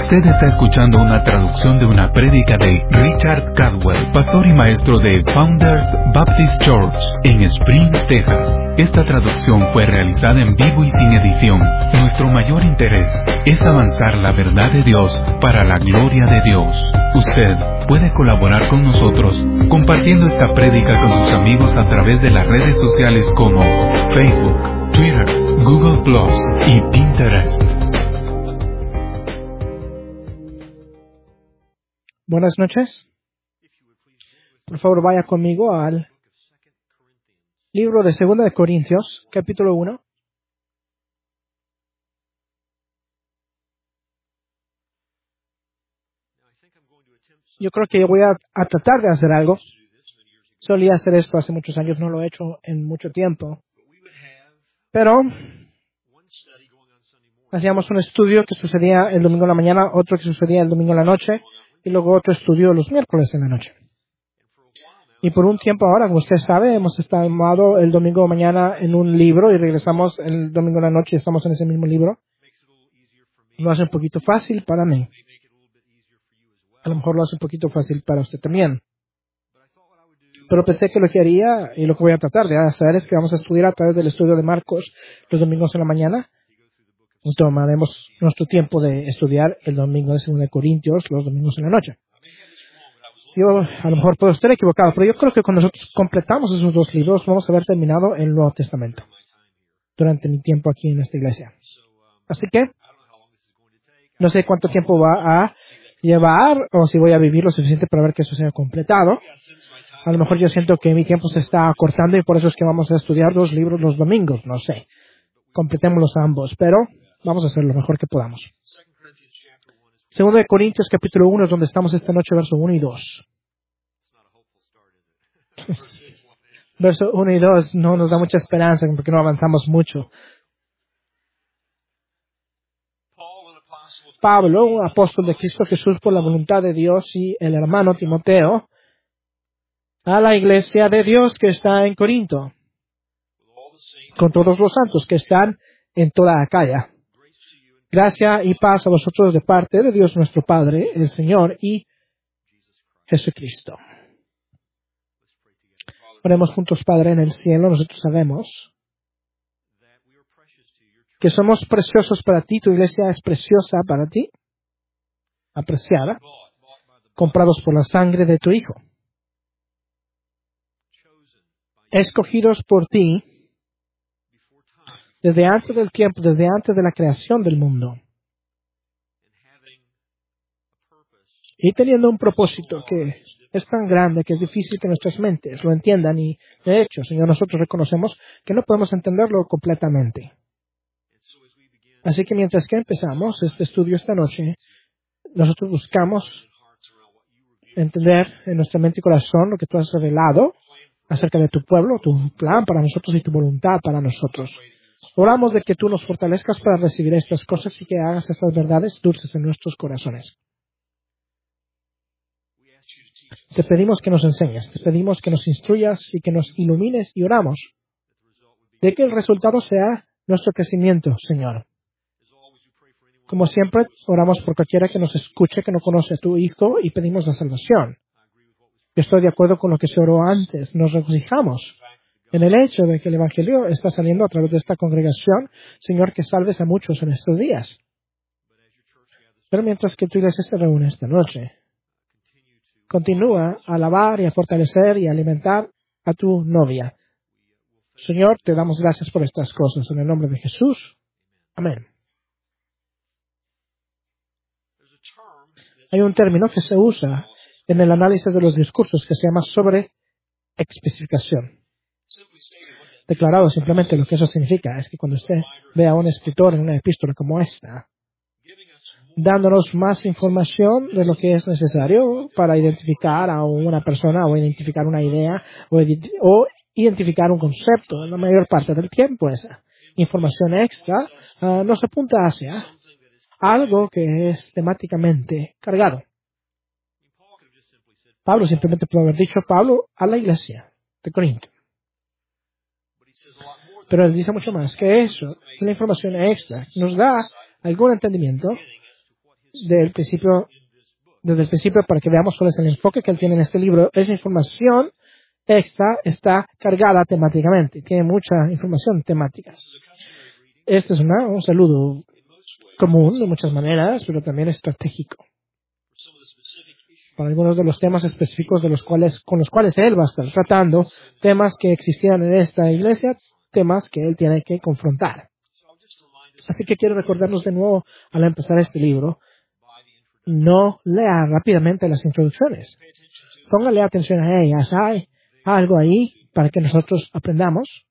Usted está escuchando una traducción de una prédica de Richard Caldwell, pastor y maestro de Founders Baptist Church en Spring, Texas. Esta traducción fue realizada en vivo y sin edición. Nuestro mayor interés es avanzar la verdad de Dios para la gloria de Dios. Usted puede colaborar con nosotros compartiendo esta prédica con sus amigos a través de las redes sociales como Facebook, Twitter, Google Plus y Pinterest. Buenas noches. Por favor, vaya conmigo al libro de 2 de Corintios, capítulo 1. Yo creo que voy a tratar de hacer algo. Solía hacer esto hace muchos años, no lo he hecho en mucho tiempo. Pero hacíamos un estudio que sucedía el domingo en la mañana, otro que sucedía el domingo en la noche, y luego otro estudio los miércoles en la noche. Y por un tiempo ahora, como usted sabe, hemos estado el domingo mañana en un libro y regresamos el domingo en la noche y estamos en ese mismo libro. Lo hace un poquito fácil para mí. A lo mejor lo hace un poquito fácil para usted también. Pero pensé que lo que haría y lo que voy a tratar de hacer es que vamos a estudiar a través del estudio de Marcos los domingos en la mañana. Y tomaremos nuestro tiempo de estudiar el domingo de 2 de Corintios los domingos en la noche. Yo a lo mejor puedo estar equivocado, pero yo creo que cuando nosotros completamos esos dos libros vamos a haber terminado el Nuevo Testamento durante mi tiempo aquí en esta iglesia. Así que no sé cuánto tiempo va a llevar o si voy a vivir lo suficiente para ver que eso sea completado. A lo mejor yo siento que mi tiempo se está acortando y por eso es que vamos a estudiar 2 libros los domingos, no sé. Completémoslos ambos, pero vamos a hacer lo mejor que podamos. 2 de Corintios capítulo 1 es donde estamos esta noche, verso 1 y 2. Verso 1 y 2 no nos da mucha esperanza porque no avanzamos mucho. Pablo, un apóstol de Cristo Jesús por la voluntad de Dios, y el hermano Timoteo, a la iglesia de Dios que está en Corinto, con todos los santos que están en toda Acaya. Gracia y paz a vosotros de parte de Dios nuestro Padre, el Señor y Jesucristo. Oremos juntos, Padre, en el cielo. Nosotros sabemos que somos preciosos para ti. Tu iglesia es preciosa para ti, apreciada, comprados por la sangre de tu Hijo, escogidos por ti desde antes del tiempo, desde antes de la creación del mundo, y teniendo un propósito que es tan grande que es difícil que nuestras mentes lo entiendan, y de hecho, Señor, nosotros reconocemos que no podemos entenderlo completamente. Así que mientras que empezamos este estudio esta noche, nosotros buscamos entender en nuestra mente y corazón lo que tú has revelado acerca de tu pueblo, tu plan para nosotros y tu voluntad para nosotros. Oramos de que tú nos fortalezcas para recibir estas cosas y que hagas estas verdades dulces en nuestros corazones. Te pedimos que nos enseñes, te pedimos que nos instruyas y que nos ilumines, y oramos de que el resultado sea nuestro crecimiento, Señor. Como siempre, oramos por cualquiera que nos escuche, que no conoce a tu Hijo, y pedimos la salvación. Yo estoy de acuerdo con lo que se oró antes. Nos regocijamos en el hecho de que el Evangelio está saliendo a través de esta congregación. Señor, que salves a muchos en estos días. Pero mientras que tu iglesia se reúne esta noche, continúa a alabar y a fortalecer y a alimentar a tu novia. Señor, te damos gracias por estas cosas. En el nombre de Jesús. Amén. Hay un término que se usa en el análisis de los discursos que se llama sobreexplicitación. Declarado simplemente, lo que eso significa es que cuando usted ve a un escritor en una epístola como esta, dándonos más información de lo que es necesario para identificar a una persona o identificar una idea o identificar un concepto, en la mayor parte del tiempo esa información extra nos apunta hacia algo que es temáticamente cargado. Pablo simplemente puede haber dicho Pablo a la iglesia de Corinto. Pero él dice mucho más que eso. La información extra nos da algún entendimiento desde el principio para que veamos cuál es el enfoque que él tiene en este libro. Esa información extra está cargada temáticamente, tiene mucha información temática. Este es un saludo común de muchas maneras, pero también estratégico. Para algunos de los temas específicos con los cuales él va a estar tratando, temas que existían en esta iglesia, temas que él tiene que confrontar. Así que quiero recordarnos de nuevo al empezar este libro, no lea rápidamente las introducciones. Póngale atención a ellas. Hay algo ahí para que nosotros aprendamos.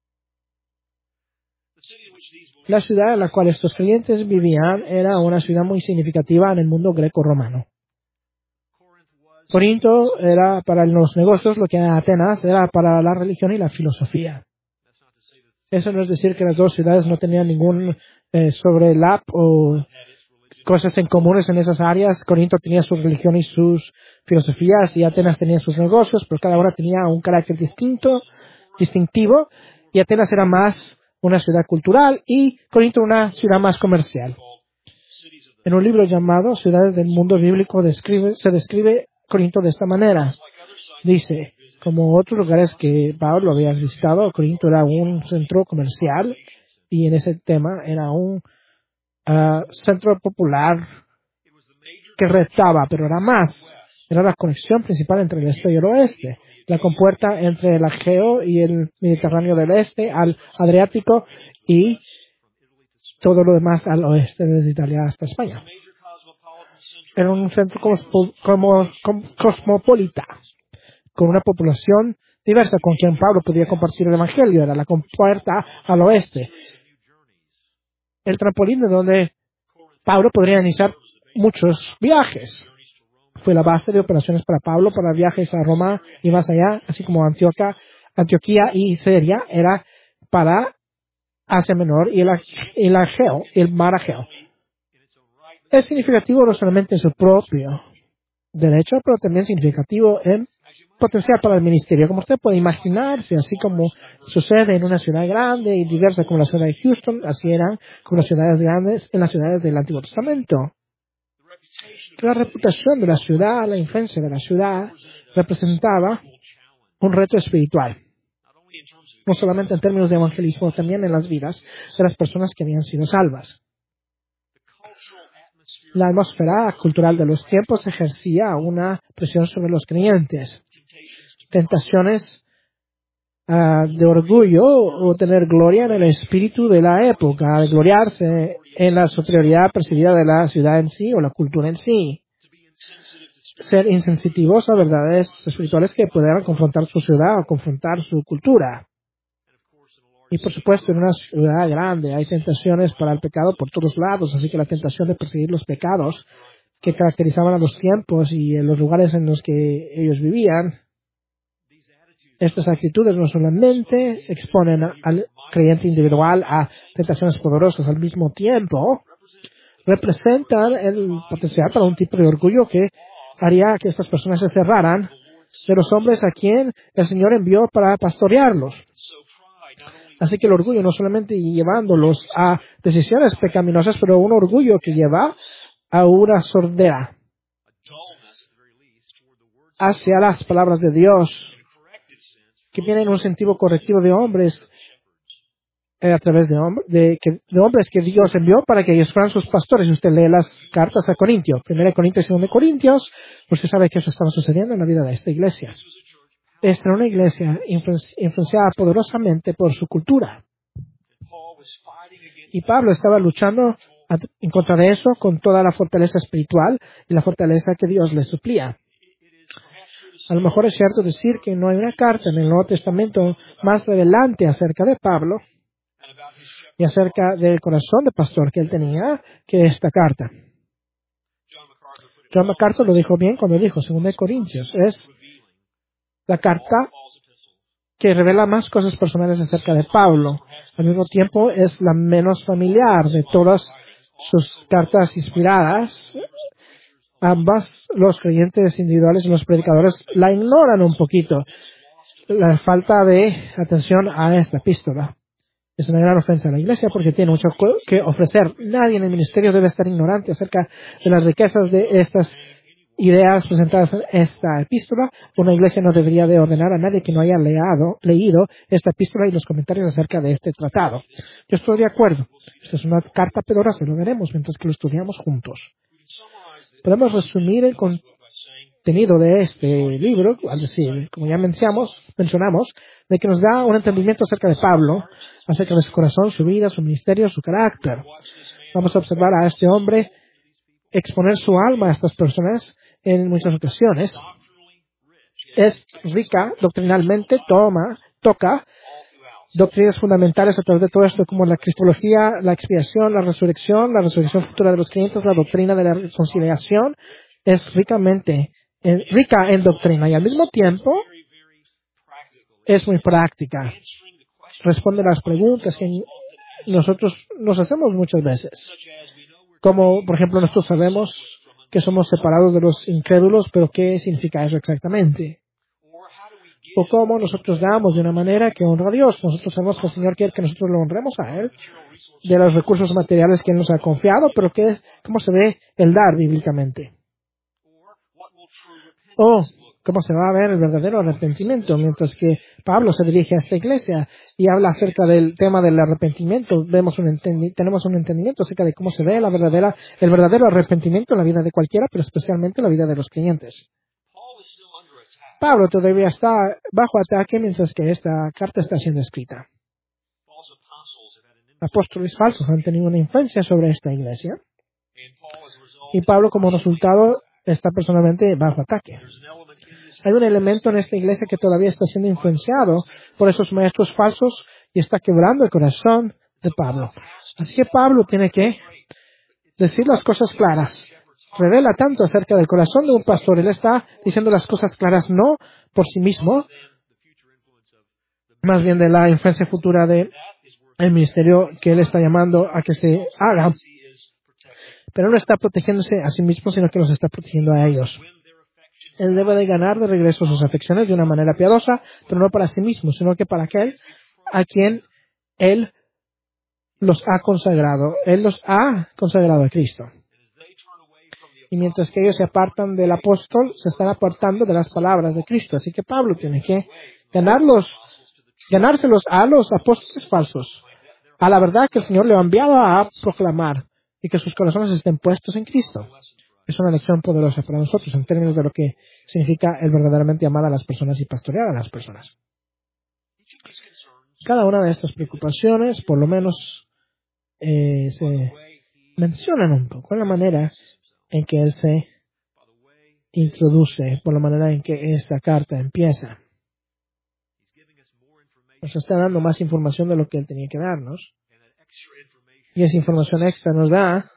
La ciudad en la cual estos creyentes vivían era una ciudad muy significativa en el mundo greco-romano. Corinto era para los negocios lo que Atenas era para la religión y la filosofía. Eso no es decir que las dos ciudades no tenían ningún sobrelap o cosas en comunes en esas áreas. Corinto tenía su religión y sus filosofías y Atenas tenía sus negocios, pero cada una tenía un carácter distintivo, y Atenas era más una ciudad cultural y Corinto una ciudad más comercial. En un libro llamado Ciudades del Mundo Bíblico se describe Corinto de esta manera. Dice, como otros lugares que Pablo había visitado, Corinto era un centro comercial y en ese tema era un centro popular que retaba, pero era más. Era la conexión principal entre el este y el oeste. La compuerta entre el Egeo y el Mediterráneo del este al Adriático y todo lo demás al oeste, desde Italia hasta España. Era un centro cosmopolita, con una población diversa con quien Pablo podía compartir el Evangelio. Era la compuerta al oeste. El trampolín de donde Pablo podría iniciar muchos viajes. Fue la base de operaciones para Pablo para viajes a Roma y más allá, así como Antioquía y Siria era para Asia Menor y el mar Egeo. Es significativo no solamente en su propio derecho, pero también significativo en potencial para el ministerio. Como usted puede imaginarse, así como sucede en una ciudad grande y diversa como la ciudad de Houston, así eran como las ciudades grandes en las ciudades del Antiguo Testamento. La reputación de la ciudad, la influencia de la ciudad, representaba un reto espiritual. No solamente en términos de evangelismo, también en las vidas de las personas que habían sido salvas. La atmósfera cultural de los tiempos ejercía una presión sobre los creyentes. Tentaciones de orgullo o tener gloria en el espíritu de la época, de gloriarse en la superioridad percibida de la ciudad en sí o la cultura en sí. Ser insensitivos a verdades espirituales que pudieran confrontar su ciudad o confrontar su cultura. Y por supuesto, en una ciudad grande hay tentaciones para el pecado por todos lados, así que la tentación de perseguir los pecados que caracterizaban a los tiempos y en los lugares en los que ellos vivían, estas actitudes no solamente exponen al creyente individual a tentaciones poderosas al mismo tiempo, representan el potencial para un tipo de orgullo que haría que estas personas se cerraran de los hombres a quien el Señor envió para pastorearlos. Así que el orgullo no solamente llevándolos a decisiones pecaminosas, pero un orgullo que lleva a una sordera hacia las palabras de Dios, que viene en un sentido correctivo de hombres, a través de hombres que Dios envió para que ellos fueran sus pastores. Usted lee las cartas a Corintios, 1 Corintios y 2 Corintios, usted sabe que eso estaba sucediendo en la vida de esta iglesia. Esta era una iglesia influenciada poderosamente por su cultura. Y Pablo estaba luchando en contra de eso con toda la fortaleza espiritual y la fortaleza que Dios le suplía. A lo mejor es cierto decir que no hay una carta en el Nuevo Testamento más revelante acerca de Pablo y acerca del corazón de pastor que él tenía que esta carta. John MacArthur lo dijo bien cuando dijo, 2 Corintios, es la carta que revela más cosas personales acerca de Pablo. Al mismo tiempo es la menos familiar de todas sus cartas inspiradas. Ambas, los creyentes individuales y los predicadores, la ignoran un poquito. La falta de atención a esta epístola. Es una gran ofensa a la iglesia porque tiene mucho que ofrecer. Nadie en el ministerio debe estar ignorante acerca de las riquezas de estas ideas presentadas en esta epístola. Una iglesia no debería de ordenar a nadie que no haya leído esta epístola y los comentarios acerca de este tratado. Yo estoy de acuerdo. Esta es una carta pedorosa, lo veremos mientras que lo estudiamos juntos. Podemos resumir el contenido de este libro, al decir, como ya mencionamos, de que nos da un entendimiento acerca de Pablo, acerca de su corazón, su vida, su ministerio, su carácter. Vamos a observar a este hombre exponer su alma a estas personas en muchas ocasiones. Es rica doctrinalmente, toca doctrinas fundamentales a través de todo esto, como la cristología, la expiación, la resurrección futura de los creyentes, la doctrina de la reconciliación. Es rica en doctrina y al mismo tiempo es muy práctica. Responde a las preguntas que nosotros nos hacemos muchas veces. Como, por ejemplo, nosotros sabemos que somos separados de los incrédulos, pero ¿qué significa eso exactamente? O cómo nosotros damos de una manera que honra a Dios. Nosotros sabemos que el Señor quiere que nosotros lo honremos a Él, de los recursos materiales que Él nos ha confiado, pero ¿cómo se ve el dar bíblicamente? O cómo se va a ver el verdadero arrepentimiento, mientras que Pablo se dirige a esta iglesia y habla acerca del tema del arrepentimiento. Tenemos un entendimiento acerca de cómo se ve el verdadero arrepentimiento en la vida de cualquiera, pero especialmente en la vida de los creyentes. Pablo todavía está bajo ataque mientras que esta carta está siendo escrita. Apóstoles falsos han tenido una influencia sobre esta iglesia y Pablo como resultado está personalmente bajo ataque. Hay un elemento en esta iglesia que todavía está siendo influenciado por esos maestros falsos y está quebrando el corazón de Pablo. Así que Pablo tiene que decir las cosas claras. Revela tanto acerca del corazón de un pastor. Él está diciendo las cosas claras no por sí mismo, más bien de la influencia futura del ministerio que él está llamando a que se haga. Pero no está protegiéndose a sí mismo, sino que los está protegiendo a ellos. Él debe de ganar de regreso sus afecciones de una manera piadosa, pero no para sí mismo, sino que para aquel a quien Él los ha consagrado. Él los ha consagrado a Cristo. Y mientras que ellos se apartan del apóstol, se están apartando de las palabras de Cristo. Así que Pablo tiene que ganárselos a los apóstoles falsos, a la verdad que el Señor le ha enviado a proclamar y que sus corazones estén puestos en Cristo. Es una lección poderosa para nosotros en términos de lo que significa el verdaderamente amar a las personas y pastorear a las personas. Cada una de estas preocupaciones, por lo menos, se mencionan un poco en la manera en que él se introduce, por la manera en que esta carta empieza. Nos está dando más información de lo que él tenía que darnos. Y esa información extra nos da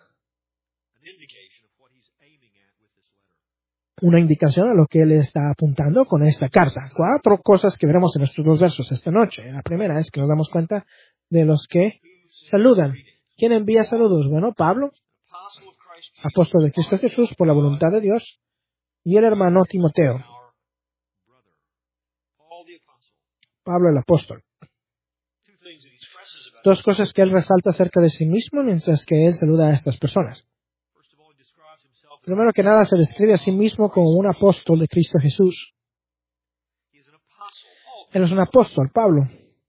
una indicación a lo que él está apuntando con esta carta. 4 cosas que veremos en nuestros 2 versos esta noche. La primera es que nos damos cuenta de los que saludan. ¿Quién envía saludos? Bueno, Pablo, apóstol de Cristo Jesús por la voluntad de Dios, y el hermano Timoteo. Pablo el apóstol. 2 cosas que él resalta acerca de sí mismo mientras que él saluda a estas personas. Primero que nada, se describe a sí mismo como un apóstol de Cristo Jesús. Él es un apóstol, Pablo.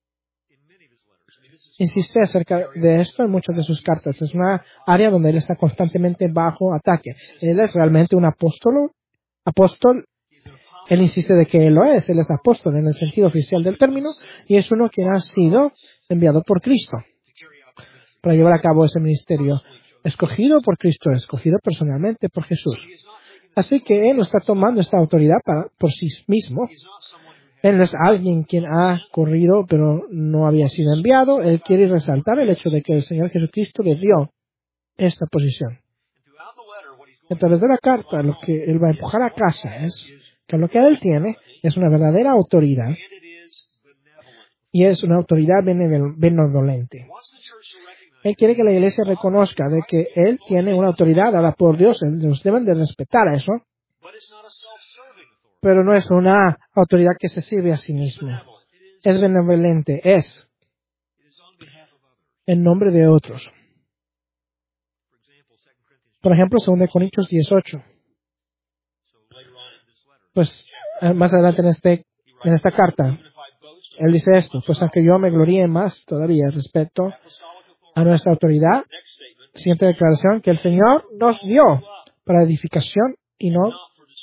Insiste acerca de esto en muchas de sus cartas. Es una área donde él está constantemente bajo ataque. Él es realmente un apóstol. Él insiste de que él lo es. Él es apóstol en el sentido oficial del término y es uno que ha sido enviado por Cristo para llevar a cabo ese ministerio. Escogido por Cristo, escogido personalmente por Jesús. Así que Él no está tomando esta autoridad por sí mismo. Él es alguien quien ha corrido, pero no había sido enviado. Él quiere resaltar el hecho de que el Señor Jesucristo le dio esta posición. A través de la carta, lo que Él va a empujar a casa es que lo que Él tiene es una verdadera autoridad y es una autoridad benevolente. Él quiere que la iglesia reconozca de que Él tiene una autoridad dada por Dios. Ellos deben de respetar eso. Pero no es una autoridad que se sirve a sí mismo. Es benevolente. Es en nombre de otros. Por ejemplo, 2 Corintios 18. Pues más adelante en esta carta, él dice esto: pues aunque yo me gloríe más todavía respecto a nuestra autoridad, siguiente declaración, que el Señor nos dio para edificación y no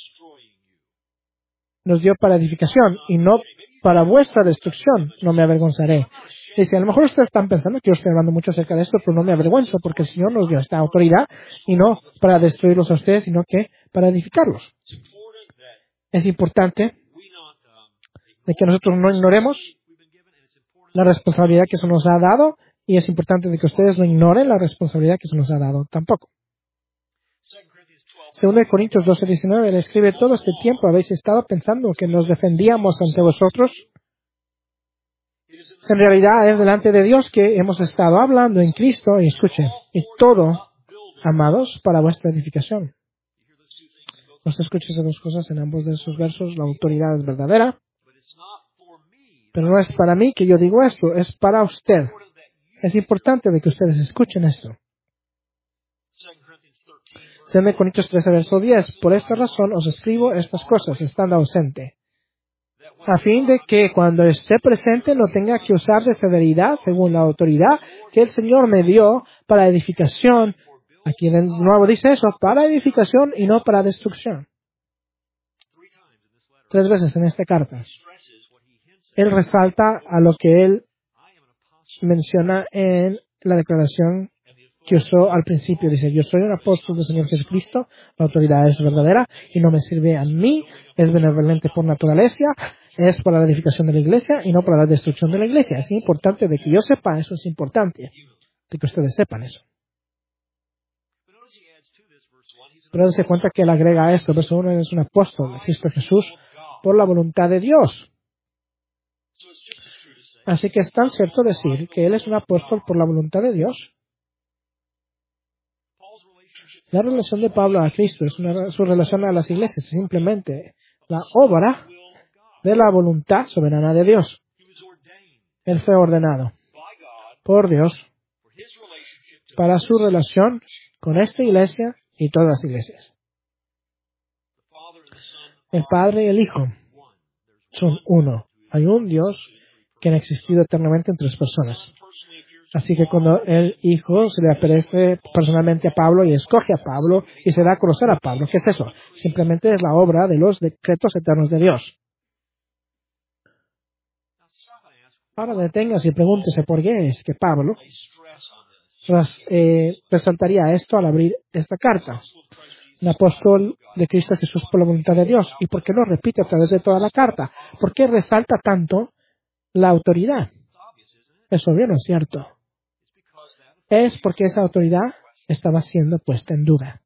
para vuestra destrucción. No me avergonzaré. Dice, a lo mejor ustedes están pensando que yo estoy hablando mucho acerca de esto, pero no me avergüenzo porque el Señor nos dio esta autoridad y no para destruirlos a ustedes, sino que para edificarlos. Es importante de que nosotros no ignoremos la responsabilidad que se nos ha dado, y es importante de que ustedes no ignoren la responsabilidad que se nos ha dado tampoco. 2 Corintios 12:19 le escribe: todo este tiempo habéis estado pensando que nos defendíamos ante vosotros. En realidad es delante de Dios que hemos estado hablando en Cristo, y escuchen, y todo, amados, para vuestra edificación. Usted escucha esas dos cosas en ambos de esos versos. La autoridad es verdadera, pero no es para mí que yo digo esto, es para usted. Es importante de que ustedes escuchen esto. 2 Corintios 13, verso 10. Por esta razón os escribo estas cosas, estando ausente, a fin de que cuando esté presente no tenga que usar de severidad según la autoridad que el Señor me dio para edificación. Aquí de nuevo dice eso, para edificación y no para destrucción. 3 veces en esta carta. Él resalta a lo que él menciona en la declaración que usó al principio. Dice: yo soy un apóstol del Señor Jesucristo, la autoridad es verdadera y no me sirve a mí, es benevolente por naturaleza, es para la edificación de la iglesia y no para la destrucción de la iglesia. Es importante de que yo sepa, eso es importante, de que ustedes sepan eso. Pero se cuenta que él agrega a esto: verso 1, es un apóstol de Cristo Jesús por la voluntad de Dios. Así que es tan cierto decir que él es un apóstol por la voluntad de Dios. La relación de Pablo a Cristo es su relación a las iglesias, es simplemente la obra de la voluntad soberana de Dios. Él fue ordenado por Dios para su relación con esta iglesia y todas las iglesias. El Padre y el Hijo son uno. Hay un Dios que ha existido eternamente en 3 personas. Así que cuando el Hijo se le aparece personalmente a Pablo y escoge a Pablo y se da a conocer a Pablo, ¿qué es eso? Simplemente es la obra de los decretos eternos de Dios. Ahora deténgase y pregúntese por qué es que Pablo resaltaría esto al abrir esta carta. Un apóstol de Cristo Jesús por la voluntad de Dios. ¿Y por qué lo repite a través de toda la carta? ¿Por qué resalta tanto la autoridad? Es obvio, ¿no es cierto? Es porque esa autoridad estaba siendo puesta en duda.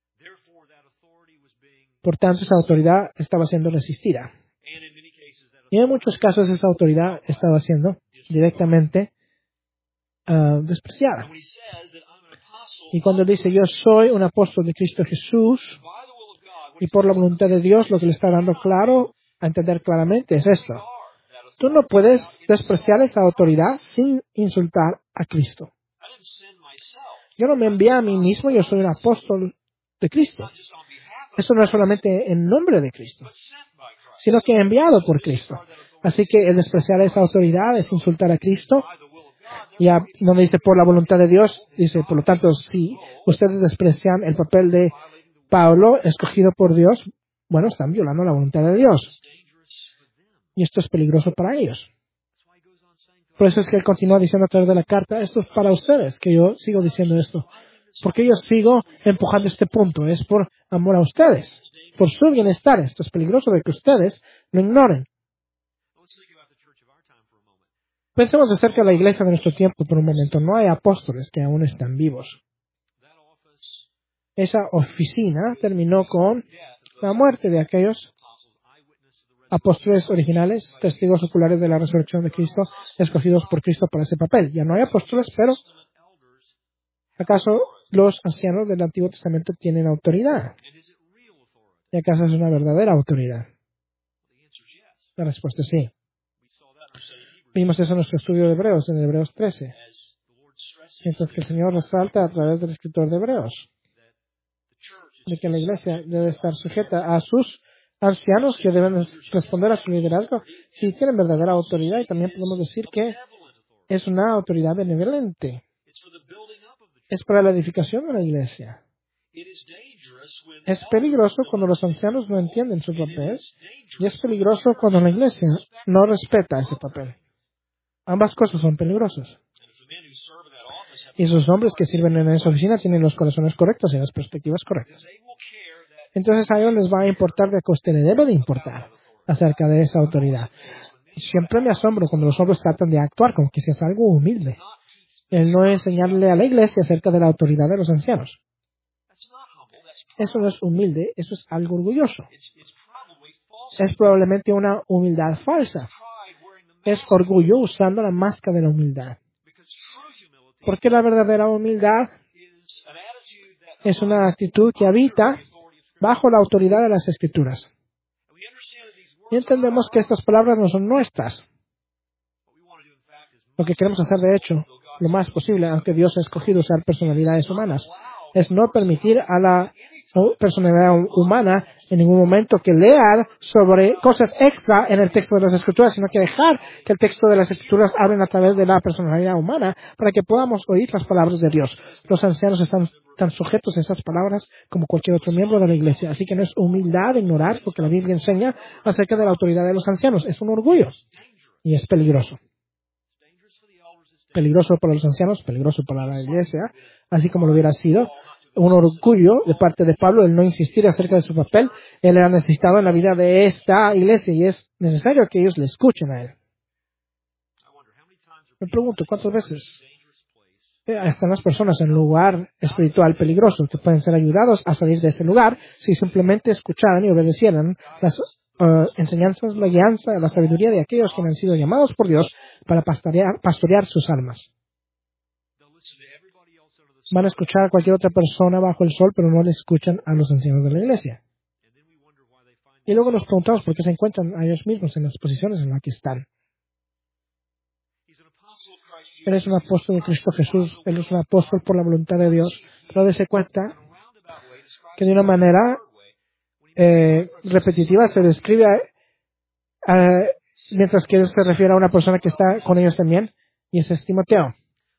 Por tanto, esa autoridad estaba siendo resistida. Y en muchos casos esa autoridad estaba siendo directamente despreciada. Y cuando dice: yo soy un apóstol de Cristo Jesús y por la voluntad de Dios, lo que le está dando claro, a entender claramente, es esto. Tú no puedes despreciar esa autoridad sin insultar a Cristo. Yo no me envié a mí mismo, yo soy un apóstol de Cristo. Eso no es solamente en nombre de Cristo, sino que enviado por Cristo. Así que el despreciar esa autoridad es insultar a Cristo. Ya no dice por la voluntad de Dios, dice, por lo tanto, si ustedes desprecian el papel de Pablo, escogido por Dios, bueno, están violando la voluntad de Dios. Y esto es peligroso para ellos. Por eso es que él continúa diciendo a través de la carta: esto es para ustedes, que yo sigo diciendo esto. Porque yo sigo empujando este punto. Es por amor a ustedes, por su bienestar. Esto es peligroso de que ustedes lo ignoren. Pensemos acerca de la iglesia de nuestro tiempo por un momento. No hay apóstoles que aún están vivos. Esa oficina terminó con la muerte de aquellos apóstoles originales, testigos oculares de la resurrección de Cristo, escogidos por Cristo para ese papel. Ya no hay apóstoles, pero ¿acaso los ancianos del Antiguo Testamento tienen autoridad? ¿Y acaso es una verdadera autoridad? La respuesta es sí. Vimos eso en nuestro estudio de Hebreos, en Hebreos 13. Mientras que el Señor resalta a través del escritor de Hebreos de que la iglesia debe estar sujeta a sus ancianos que deben responder a su liderazgo si tienen verdadera autoridad, y también podemos decir que es una autoridad benevolente. Es para la edificación de la iglesia. Es peligroso cuando los ancianos no entienden su papel, y es peligroso cuando la iglesia no respeta ese papel. Ambas cosas son peligrosas. Y esos hombres que sirven en esa oficina tienen los corazones correctos y las perspectivas correctas. Entonces a ellos les va a importar de que a usted le debe de importar acerca de esa autoridad. Siempre me asombro cuando los hombres tratan de actuar como que si es algo humilde. El no enseñarle a la iglesia acerca de la autoridad de los ancianos. Eso no es humilde, eso es algo orgulloso. Es probablemente una humildad falsa. Es orgullo usando la máscara de la humildad. Porque la verdadera humildad es una actitud que habita bajo la autoridad de las Escrituras. Y entendemos que estas palabras no son nuestras. Lo que queremos hacer, de hecho, lo más posible, aunque Dios ha escogido usar personalidades humanas, es no permitir a la personalidad humana en ningún momento que lea sobre cosas extra en el texto de las Escrituras, sino que dejar que el texto de las Escrituras hablen a través de la personalidad humana para que podamos oír las palabras de Dios. Los ancianos están tan sujetos a esas palabras como cualquier otro miembro de la iglesia, así que no es humildad ignorar lo que la Biblia enseña acerca de la autoridad de los ancianos, es un orgullo y es peligroso. Peligroso para los ancianos, peligroso para la iglesia, así como lo hubiera sido un orgullo de parte de Pablo el no insistir acerca de su papel. Él era necesitado en la vida de esta iglesia y es necesario que ellos le escuchen a él. Me pregunto, ¿cuántas veces están las personas en un lugar espiritual peligroso que pueden ser ayudados a salir de ese lugar si simplemente escucharan y obedecieran las enseñanzas, la guianza, la sabiduría de aquellos que han sido llamados por Dios para pastorear sus almas? Van a escuchar a cualquier otra persona bajo el sol, pero no le escuchan a los ancianos de la iglesia. Y luego nos preguntamos por qué se encuentran a ellos mismos en las posiciones en las que están. Él es un apóstol de Cristo Jesús, él es un apóstol por la voluntad de Dios, pero dése cuenta que de una manera repetitiva se describe mientras que él se refiere a una persona que está con ellos también, y ese es Timoteo.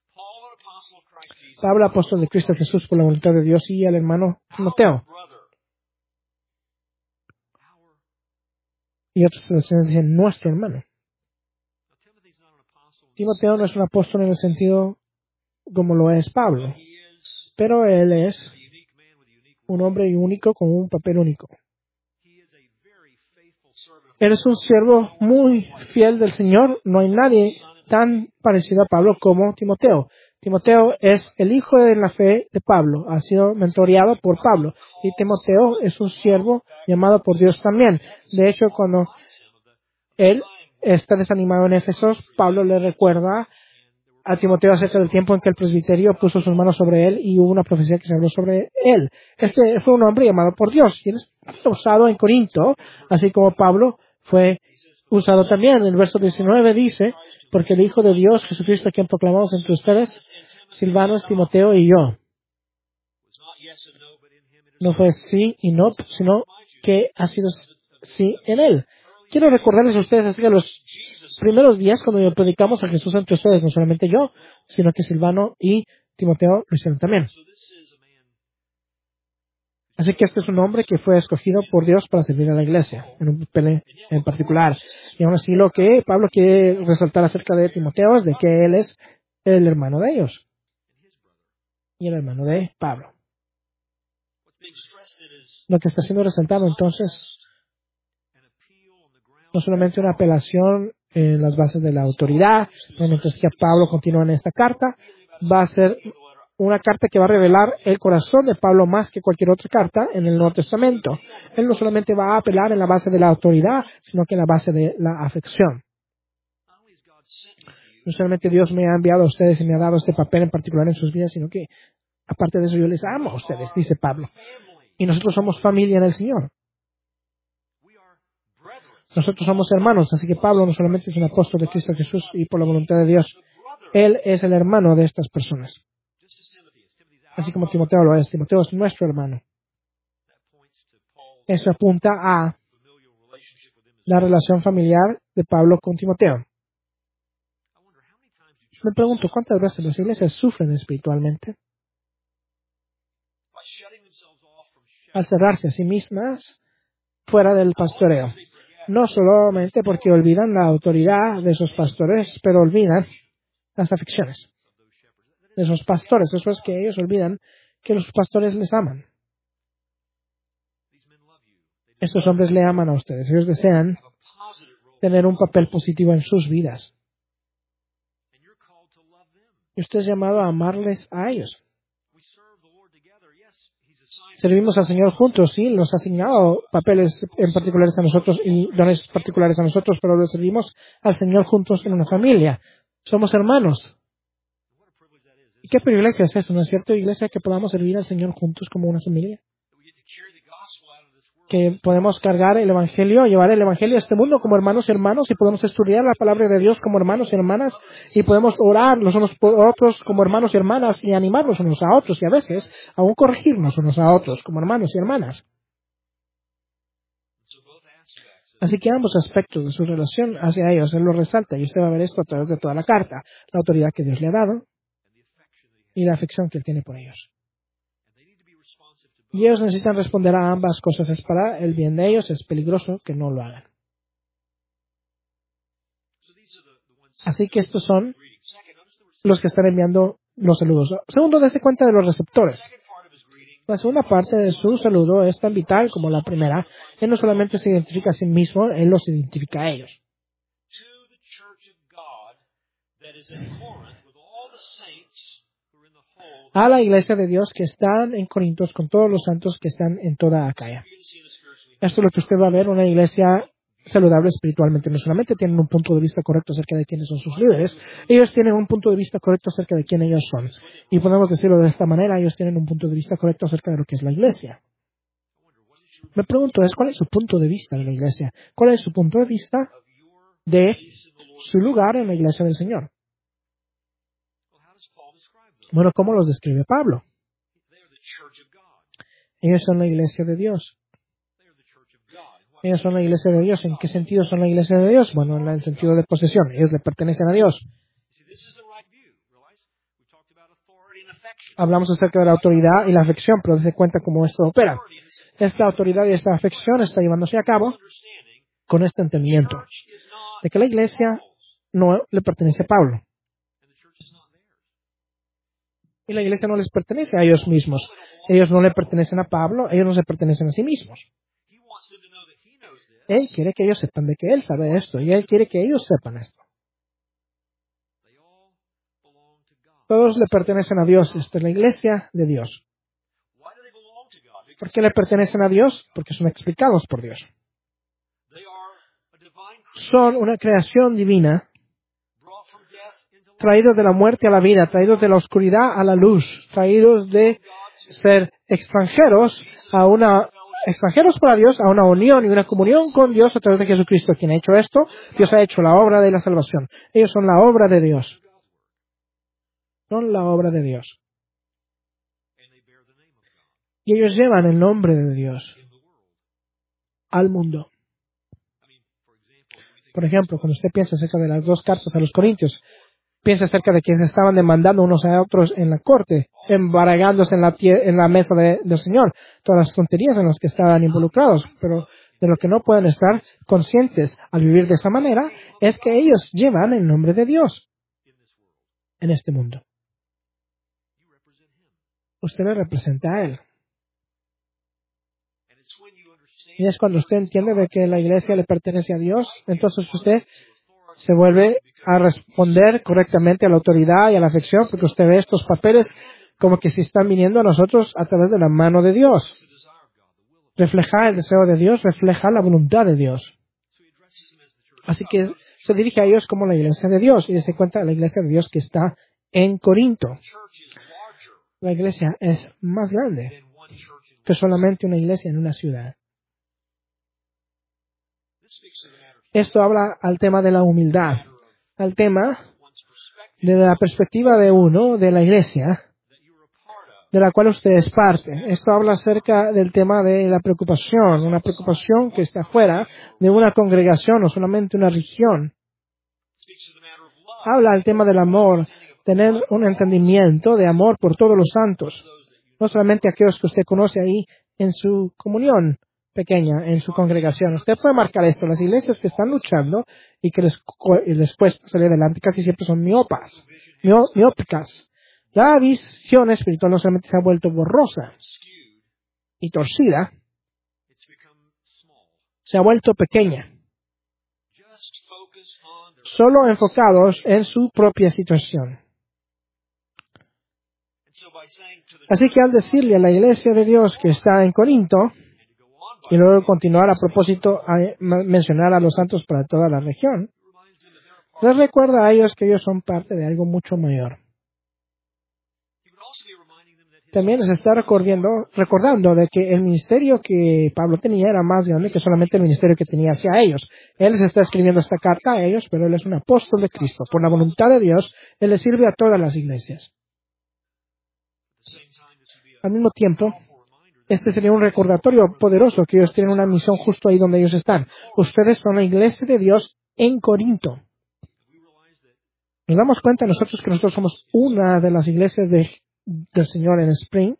Pablo, apóstol de Cristo Jesús por la voluntad de Dios, y el hermano Timoteo. Y otras traducciones dicen nuestro hermano. Timoteo no es un apóstol en el sentido como lo es Pablo, pero él es un hombre único con un papel único. Él es un siervo muy fiel del Señor. No hay nadie tan parecido a Pablo como Timoteo. Timoteo es el hijo de la fe de Pablo, ha sido mentoreado por Pablo, y Timoteo es un siervo llamado por Dios también. De hecho, cuando él está desanimado en Éfesos, Pablo le recuerda a Timoteo acerca del tiempo en que el presbiterio puso sus manos sobre él y hubo una profecía que se habló sobre él. Este fue un hombre llamado por Dios y él es usado en Corinto, así como Pablo fue usado también. En el verso 19 dice: porque el Hijo de Dios, Jesucristo, a quien proclamamos entre ustedes, Silvanos, Timoteo y yo. No fue sí y no, sino que ha sido sí en él. Quiero recordarles a ustedes acerca de los primeros días cuando predicamos a Jesús entre ustedes, no solamente yo, sino que Silvano y Timoteo lo hicieron también. Así que este es un hombre que fue escogido por Dios para servir a la iglesia, en un papel en particular. Y aún así lo que Pablo quiere resaltar acerca de Timoteo es de que él es el hermano de ellos. Y el hermano de Pablo. Lo que está siendo resaltado entonces no solamente una apelación en las bases de la autoridad, pero mientras que Pablo continúa en esta carta, va a ser una carta que va a revelar el corazón de Pablo más que cualquier otra carta en el Nuevo Testamento. Él no solamente va a apelar en la base de la autoridad, sino que en la base de la afección. No solamente Dios me ha enviado a ustedes y me ha dado este papel en particular en sus vidas, sino que aparte de eso yo les amo a ustedes, dice Pablo. Y nosotros somos familia en el Señor. Nosotros somos hermanos, así que Pablo no solamente es un apóstol de Cristo Jesús y por la voluntad de Dios, él es el hermano de estas personas. así como Timoteo lo es. Timoteo es nuestro hermano. Eso apunta a la relación familiar de Pablo con Timoteo. Me pregunto, ¿cuántas veces las iglesias sufren espiritualmente? Al cerrarse a sí mismas fuera del pastoreo. No solamente porque olvidan la autoridad de esos pastores, pero olvidan las afecciones de esos pastores. Eso es que ellos olvidan que los pastores les aman. Estos hombres le aman a ustedes. Ellos desean tener un papel positivo en sus vidas. Y usted es llamado a amarles a ellos. Servimos al Señor juntos, sí, nos ha asignado papeles en particulares a nosotros y dones particulares a nosotros, pero lo servimos al Señor juntos en una familia. Somos hermanos. ¿Y qué privilegio es eso, no es cierto, iglesia, que podamos servir al Señor juntos como una familia? Que podemos cargar el Evangelio, llevar el Evangelio a este mundo como hermanos y hermanos, y podemos estudiar la palabra de Dios como hermanos y hermanas, y podemos orar los unos por otros como hermanos y hermanas, y animarnos unos a otros, y a veces aún corregirnos unos a otros como hermanos y hermanas. Así que ambos aspectos de su relación hacia ellos, Él lo resalta, y usted va a ver esto a través de toda la carta, la autoridad que Dios le ha dado, y la afección que Él tiene por ellos. Y ellos necesitan responder a ambas cosas. Es para el bien de ellos, es peligroso que no lo hagan. Así que estos son los que están enviando los saludos. Segundo, dése cuenta de los receptores. La segunda parte de su saludo es tan vital como la primera. Él no solamente se identifica a sí mismo, Él los identifica a ellos. A la iglesia de Dios que están en Corintios con todos los santos que están en toda Acaya. Esto es lo que usted va a ver, una iglesia saludable espiritualmente. No solamente tienen un punto de vista correcto acerca de quiénes son sus líderes, ellos tienen un punto de vista correcto acerca de quién ellos son. Y podemos decirlo de esta manera, ellos tienen un punto de vista correcto acerca de lo que es la iglesia. Me pregunto, ¿cuál es su punto de vista de la iglesia? ¿Cuál es su punto de vista de su lugar en la iglesia del Señor? Bueno, ¿cómo los describe Pablo? Ellos son la iglesia de Dios. Ellos son la iglesia de Dios. ¿En qué sentido son la iglesia de Dios? Bueno, en el sentido de posesión. Ellos le pertenecen a Dios. Hablamos acerca de la autoridad y la afección, pero dése cuenta cómo esto opera. Esta autoridad y esta afección está llevándose a cabo con este entendimiento de que la iglesia no le pertenece a Pablo. Y la iglesia no les pertenece a ellos mismos. Ellos no le pertenecen a Pablo, ellos no se pertenecen a sí mismos. Él quiere que ellos sepan de que Él sabe esto, y Él quiere que ellos sepan esto. Todos le pertenecen a Dios. Esta es la iglesia de Dios. ¿Por qué le pertenecen a Dios? Porque son explicados por Dios. Son una creación divina, traídos de la muerte a la vida, traídos de la oscuridad a la luz, traídos de ser extranjeros para Dios, a una unión y una comunión con Dios a través de Jesucristo. Quien ha hecho esto, Dios ha hecho la obra de la salvación. Ellos son la obra de Dios. Son la obra de Dios. Y ellos llevan el nombre de Dios al mundo. Por ejemplo, cuando usted piensa acerca de las dos cartas a los Corintios, piensa acerca de que se estaban demandando unos a otros en la corte, embaragándose en la mesa del Señor, todas las tonterías en las que estaban involucrados, pero de lo que no pueden estar conscientes al vivir de esa manera es que ellos llevan el nombre de Dios en este mundo. Usted le representa a Él. Y es cuando usted entiende de que la iglesia le pertenece a Dios, entonces usted se vuelve a responder correctamente a la autoridad y a la afección, porque usted ve estos papeles como que si están viniendo a nosotros a través de la mano de Dios. Refleja el deseo de Dios, refleja la voluntad de Dios. Así que se dirige a ellos como la iglesia de Dios, y se cuenta de la iglesia de Dios que está en Corinto. La iglesia es más grande que solamente una iglesia en una ciudad. Esto habla al tema de la humildad, al tema de la perspectiva de uno, de la iglesia, de la cual usted es parte. Esto habla acerca del tema de la preocupación, una preocupación que está fuera de una congregación o solamente una región. Habla del tema del amor, tener un entendimiento de amor por todos los santos, no solamente aquellos que usted conoce ahí en su comunión pequeña, en su congregación. Usted puede marcar esto. Las iglesias que están luchando y que les cuesta salir adelante casi siempre son miópicas. La visión espiritual no solamente se ha vuelto borrosa y torcida, se ha vuelto pequeña, solo enfocados en su propia situación. Así que al decirle a la iglesia de Dios que está en Corinto, y luego continuar a propósito a mencionar a los santos para toda la región, les recuerda a ellos que ellos son parte de algo mucho mayor. También les está recordando de que el ministerio que Pablo tenía era más grande que solamente el ministerio que tenía hacia ellos. Él les está escribiendo esta carta a ellos, pero él es un apóstol de Cristo. Por la voluntad de Dios, él le sirve a todas las iglesias. Al mismo tiempo, este sería un recordatorio poderoso que ellos tienen una misión justo ahí donde ellos están. Ustedes son la iglesia de Dios en Corinto. Nos damos cuenta nosotros que nosotros somos una de las iglesias del Señor en Spring,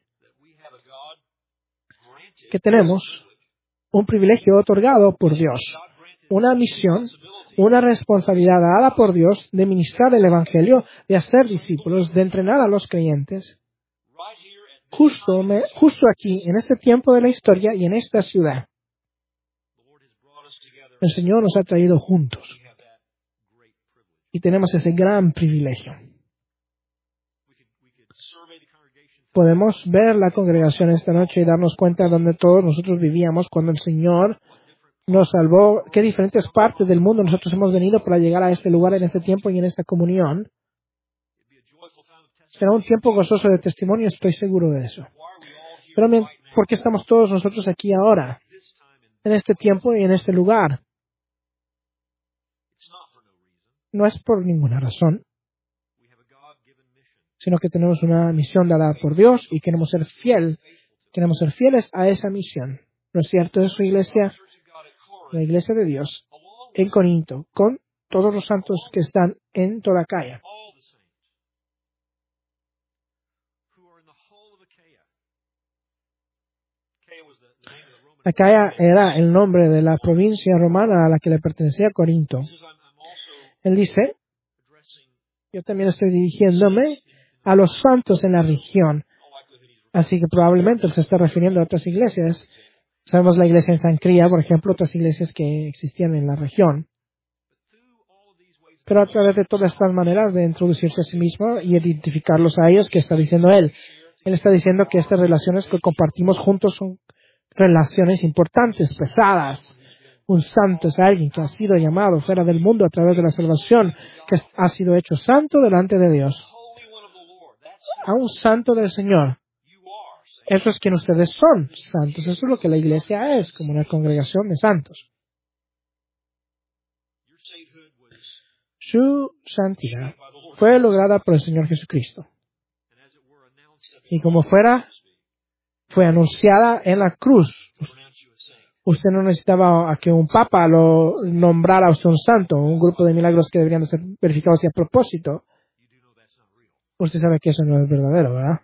que tenemos un privilegio otorgado por Dios, una misión, una responsabilidad dada por Dios de ministrar el Evangelio, de hacer discípulos, de entrenar a los creyentes, justo aquí, en este tiempo de la historia y en esta ciudad. El Señor nos ha traído juntos y tenemos ese gran privilegio. Podemos ver la congregación esta noche y darnos cuenta de donde todos nosotros vivíamos cuando el Señor nos salvó, qué diferentes partes del mundo nosotros hemos venido para llegar a este lugar en este tiempo y en esta comunión. Será un tiempo gozoso de testimonio, estoy seguro de eso. Pero ¿por qué estamos todos nosotros aquí ahora, en este tiempo y en este lugar? No es por ninguna razón, sino que tenemos una misión dada por Dios y queremos ser fieles a esa misión. ¿No es cierto? Es su iglesia, la iglesia de Dios, en Corinto, con todos los santos que están en toda Acaya. Acaya era el nombre de la provincia romana a la que le pertenecía Corinto. Él dice, yo también estoy dirigiéndome a los santos en la región. Así que probablemente él se está refiriendo a otras iglesias. Sabemos la iglesia en San Cría, por ejemplo, otras iglesias que existían en la región. Pero a través de todas estas maneras de introducirse a sí mismo y identificarlos a ellos, ¿qué está diciendo él? Él está diciendo que estas relaciones que compartimos juntos son relaciones importantes, pesadas. Un santo es alguien que ha sido llamado fuera del mundo a través de la salvación, que ha sido hecho santo delante de Dios. A un santo del Señor. Eso es quien ustedes son, santos. Eso es lo que la iglesia es, como una congregación de santos. Su santidad fue lograda por el Señor Jesucristo. Y como fuera, fue anunciada en la cruz. Usted no necesitaba a que un papa lo nombrara a usted un santo, un grupo de milagros que deberían ser verificados y a propósito. Usted sabe que eso no es verdadero, ¿verdad?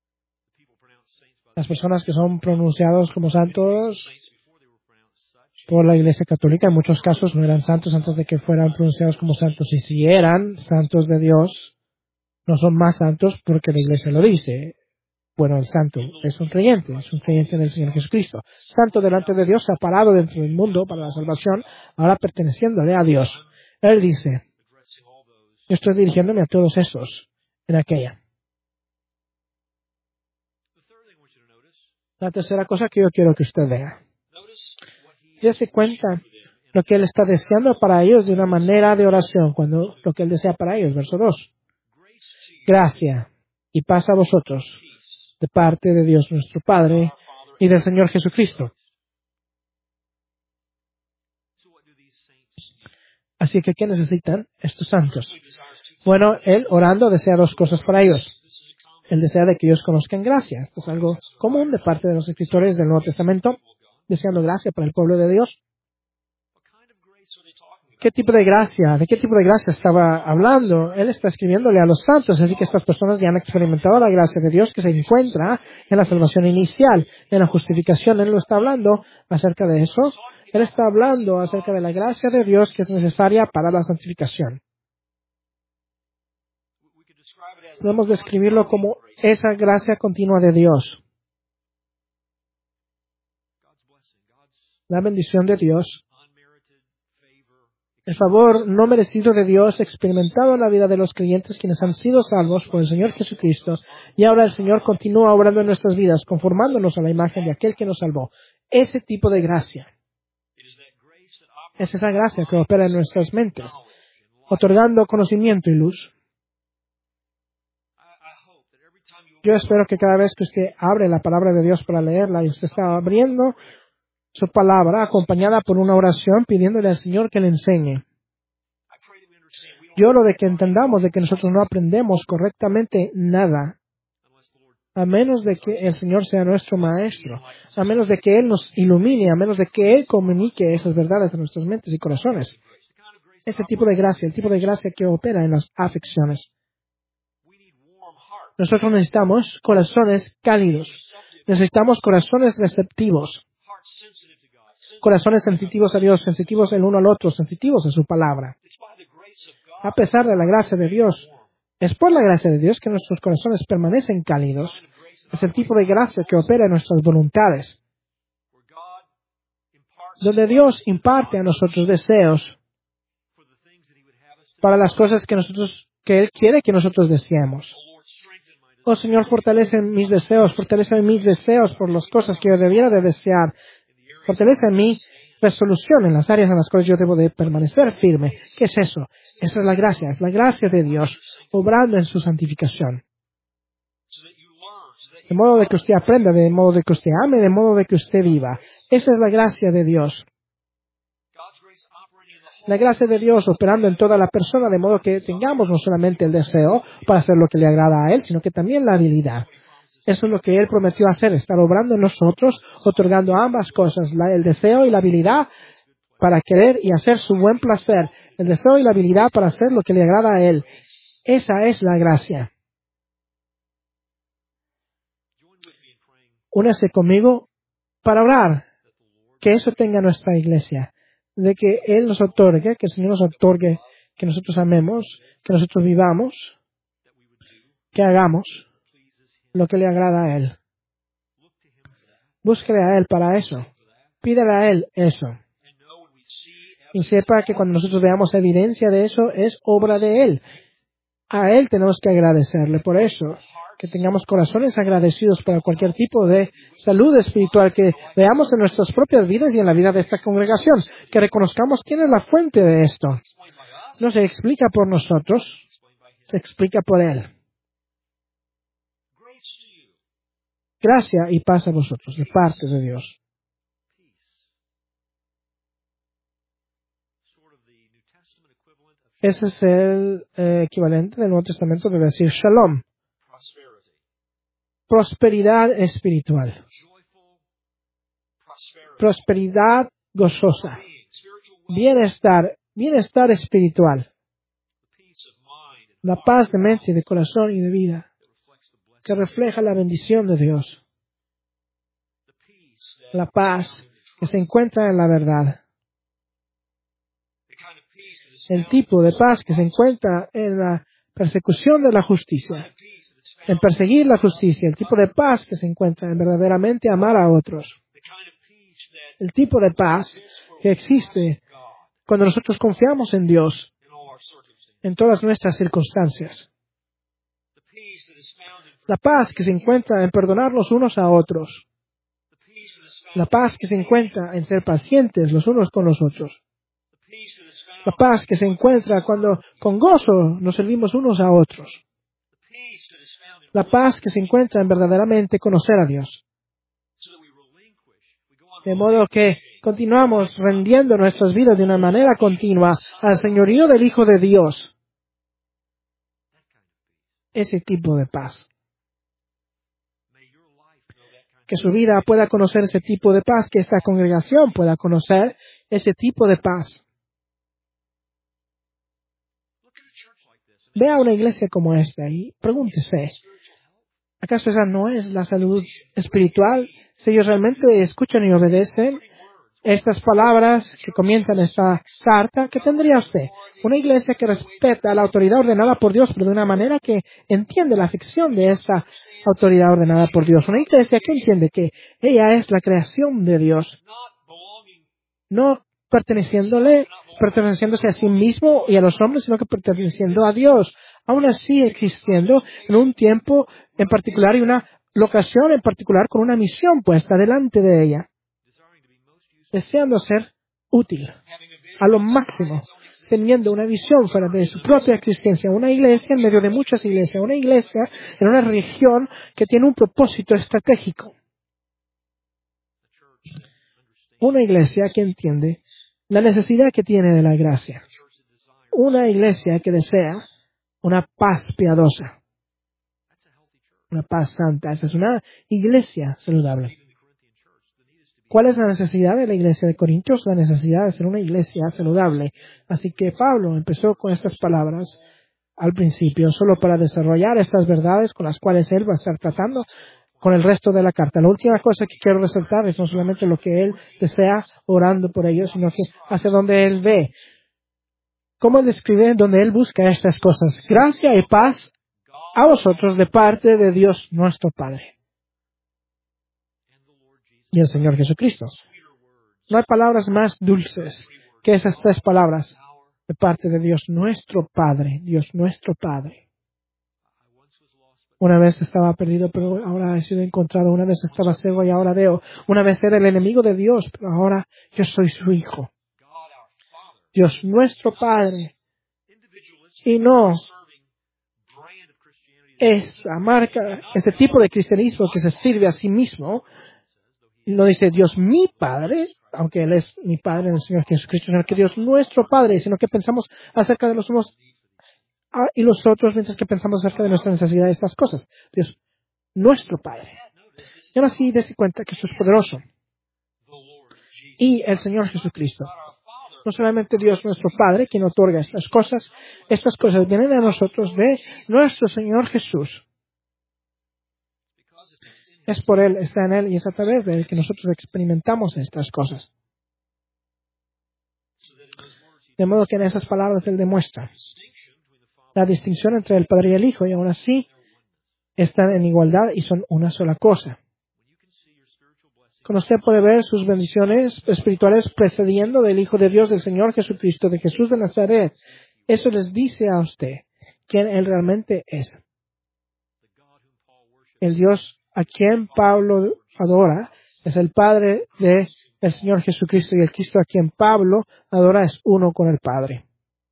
Las personas que son pronunciados como santos por la Iglesia Católica en muchos casos no eran santos antes de que fueran pronunciados como santos. Y si eran santos de Dios, no son más santos porque la Iglesia lo dice. Bueno, el santo es un creyente en el Señor Jesucristo. Santo delante de Dios, separado dentro del mundo para la salvación, ahora perteneciéndole a Dios. Él dice, yo estoy dirigiéndome a todos esos en aquella. La tercera cosa que yo quiero que usted vea. Dese cuenta lo que Él está deseando para ellos de una manera de oración, cuando lo que Él desea para ellos, verso 2. Gracia y paz a vosotros, de parte de Dios nuestro Padre y del Señor Jesucristo. Así que, ¿qué necesitan estos santos? Bueno, Él orando desea dos cosas para ellos. Él desea de que ellos conozcan gracia. Esto es algo común de parte de los escritores del Nuevo Testamento, deseando gracia para el pueblo de Dios. ¿Qué tipo de gracia? ¿De qué tipo de gracia estaba hablando? Él está escribiéndole a los santos, así que estas personas ya han experimentado la gracia de Dios que se encuentra en la salvación inicial, en la justificación. Él no está hablando acerca de eso. Él está hablando acerca de la gracia de Dios que es necesaria para la santificación. Podemos describirlo como esa gracia continua de Dios. La bendición de Dios. El favor no merecido de Dios experimentado en la vida de los creyentes quienes han sido salvos por el Señor Jesucristo, y ahora el Señor continúa obrando en nuestras vidas, conformándonos a la imagen de aquel que nos salvó. Ese tipo de gracia. Es esa gracia que opera en nuestras mentes, otorgando conocimiento y luz. Yo espero que cada vez que usted abre la palabra de Dios para leerla, y usted está abriendo su palabra acompañada por una oración pidiéndole al Señor que le enseñe. Yo oro de que entendamos de que nosotros no aprendemos correctamente nada, a menos de que el Señor sea nuestro maestro, a menos de que Él nos ilumine, a menos de que Él comunique esas verdades a nuestras mentes y corazones. Ese tipo de gracia, el tipo de gracia que opera en las afecciones. Nosotros necesitamos corazones cálidos, necesitamos corazones receptivos. Corazones sensitivos a Dios, sensitivos el uno al otro, sensitivos a su palabra. A pesar de la gracia de Dios, es por la gracia de Dios que nuestros corazones permanecen cálidos. Es el tipo de gracia que opera en nuestras voluntades, donde Dios imparte a nosotros deseos para las cosas que Él quiere que nosotros deseemos. Oh Señor, fortalece mis deseos por las cosas que yo debiera de desear. Fortalece mi resolución en las áreas en las cuales yo debo de permanecer firme. ¿Qué es eso? Esa es la gracia de Dios, obrando en su santificación. De modo de que usted aprenda, de modo de que usted ame, de modo de que usted viva. Esa es la gracia de Dios. La gracia de Dios operando en toda la persona, de modo que tengamos no solamente el deseo para hacer lo que le agrada a Él, sino que también la habilidad. Eso es lo que Él prometió hacer, estar obrando en nosotros, otorgando ambas cosas, el deseo y la habilidad para querer y hacer su buen placer, el deseo y la habilidad para hacer lo que le agrada a Él. Esa es la gracia. Únese conmigo para orar, que eso tenga nuestra iglesia, de que Él nos otorgue, que el Señor nos otorgue, que nosotros amemos, que nosotros vivamos, que hagamos lo que le agrada a Él. Búsquele a Él para eso. Pídele a Él eso. Y sepa que cuando nosotros veamos evidencia de eso, es obra de Él. A Él tenemos que agradecerle por eso. Que tengamos corazones agradecidos para cualquier tipo de salud espiritual que veamos en nuestras propias vidas y en la vida de esta congregación. Que reconozcamos quién es la fuente de esto. No se explica por nosotros, se explica por Él. Gracia y paz a vosotros, de parte de Dios. Ese es el equivalente del Nuevo Testamento de decir Shalom. Prosperidad espiritual. Prosperidad gozosa. Bienestar espiritual. La paz de mente, de corazón y de vida, que refleja la bendición de Dios. La paz que se encuentra en la verdad. El tipo de paz que se encuentra en la persecución de la justicia. En perseguir la justicia. El tipo de paz que se encuentra en verdaderamente amar a otros. El tipo de paz que existe cuando nosotros confiamos en Dios en todas nuestras circunstancias. La paz que se encuentra en perdonar los unos a otros. La paz que se encuentra en ser pacientes los unos con los otros. La paz que se encuentra cuando con gozo nos servimos unos a otros. La paz que se encuentra en verdaderamente conocer a Dios. De modo que continuamos rendiendo nuestras vidas de una manera continua al señorío del Hijo de Dios. Ese tipo de paz. que su vida pueda conocer ese tipo de paz, que esta congregación pueda conocer ese tipo de paz. Vea una iglesia como esta y pregúntese, ¿acaso esa no es la salud espiritual? Si ellos realmente escuchan y obedecen estas palabras que comienzan esta carta, ¿qué tendría usted? Una iglesia que respeta la autoridad ordenada por Dios, pero de una manera que entiende la ficción de esta autoridad ordenada por Dios. Una iglesia que entiende que ella es la creación de Dios, no perteneciéndose a sí mismo y a los hombres, sino que perteneciendo a Dios. Aún así existiendo en un tiempo en particular y una locación en particular con una misión puesta delante de ella, deseando ser útil a lo máximo, teniendo una visión fuera de su propia existencia, una iglesia en medio de muchas iglesias, una iglesia en una región que tiene un propósito estratégico. Una iglesia que entiende la necesidad que tiene de la gracia. Una iglesia que desea una paz piadosa, una paz santa. Esa es una iglesia saludable. ¿Cuál es la necesidad de la iglesia de Corintios? La necesidad de ser una iglesia saludable. Así que Pablo empezó con estas palabras al principio, solo para desarrollar estas verdades con las cuales él va a estar tratando con el resto de la carta. La última cosa que quiero resaltar es no solamente lo que él desea orando por ellos, sino que hacia donde él ve. ¿Cómo él describe donde él busca estas cosas? Gracia y paz a vosotros de parte de Dios nuestro Padre y el Señor Jesucristo. No hay palabras más dulces que esas tres palabras de parte de Dios nuestro Padre, Dios nuestro Padre. Una vez estaba perdido, pero ahora he sido encontrado. Una vez estaba ciego y ahora veo. Una vez era el enemigo de Dios, pero ahora yo soy su hijo. Dios nuestro Padre. Y no esa marca, este tipo de cristianismo que se sirve a sí mismo. No dice Dios mi Padre, aunque Él es mi Padre en el Señor Jesucristo, sino que Dios nuestro Padre, sino que pensamos acerca de los unos y los otros mientras que pensamos acerca de nuestra necesidad de estas cosas. Dios nuestro Padre. Y ahora sí, dése cuenta que esto es poderoso. Y el Señor Jesucristo. No solamente Dios nuestro Padre, quien otorga estas cosas vienen a nosotros de nuestro Señor Jesús. Es por Él, está en Él y es a través de Él que nosotros experimentamos estas cosas. De modo que en esas palabras Él demuestra la distinción entre el Padre y el Hijo, y aún así están en igualdad y son una sola cosa. Cuando usted puede ver sus bendiciones espirituales precediendo del Hijo de Dios, del Señor Jesucristo, de Jesús de Nazaret, eso les dice a usted quién Él realmente es. El Dios a quien Pablo adora es el Padre del Señor Jesucristo, y el Cristo a quien Pablo adora es uno con el Padre.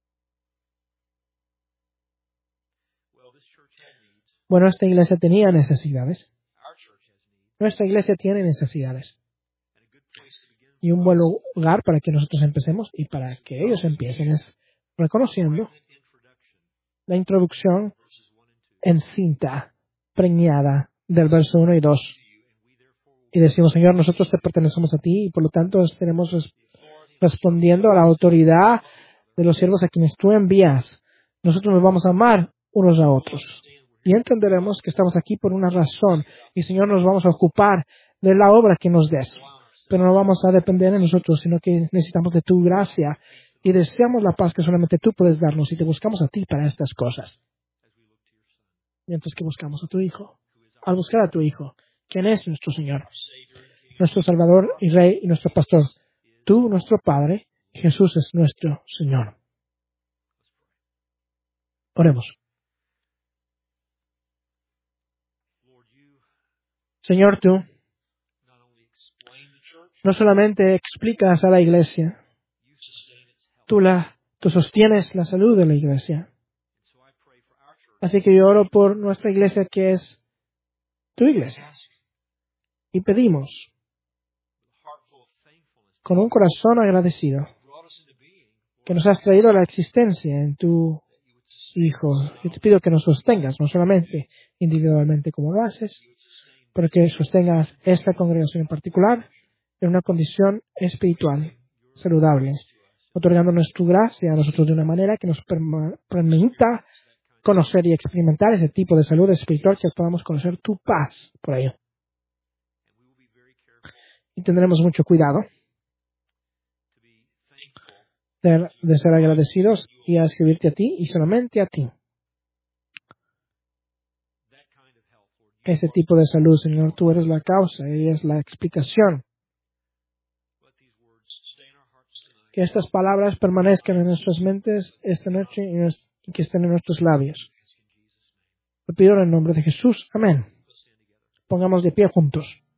Bueno, esta iglesia tenía necesidades. Nuestra iglesia tiene necesidades. Y un buen lugar para que nosotros empecemos y para que ellos empiecen es reconociendo la introducción en cinta, preñada del verso 1 y 2. Y decimos, Señor, nosotros te pertenecemos a ti y por lo tanto estaremos respondiendo a la autoridad de los siervos a quienes tú envías. Nosotros nos vamos a amar unos a otros. Y entenderemos que estamos aquí por una razón. Y, Señor, nos vamos a ocupar de la obra que nos des. Pero no vamos a depender de nosotros, sino que necesitamos de tu gracia. Y deseamos la paz que solamente tú puedes darnos. Y te buscamos a ti para estas cosas. Mientras que buscamos a tu Hijo. Al buscar a tu Hijo, quien es nuestro Señor, nuestro Salvador y Rey y nuestro Pastor. Tú, nuestro Padre, Jesús es nuestro Señor. Oremos. Señor, tú no solamente explicas a la iglesia, tú sostienes la salud de la iglesia. Así que yo oro por nuestra iglesia que es tu iglesia. Y pedimos con un corazón agradecido que nos has traído a la existencia en tu Hijo. Yo te pido que nos sostengas, no solamente individualmente como lo haces, pero que sostengas esta congregación en particular en una condición espiritual saludable, otorgándonos tu gracia a nosotros de una manera que nos permita conocer y experimentar ese tipo de salud espiritual, que podamos conocer tu paz por ello. Y tendremos mucho cuidado de ser agradecidos y a escribirte a ti y solamente a ti. Ese tipo de salud, Señor, tú eres la causa y es la explicación. Que estas palabras permanezcan en nuestras mentes esta noche y que estén en nuestros labios. Lo pido en el nombre de Jesús. Amén. Pongamos de pie juntos.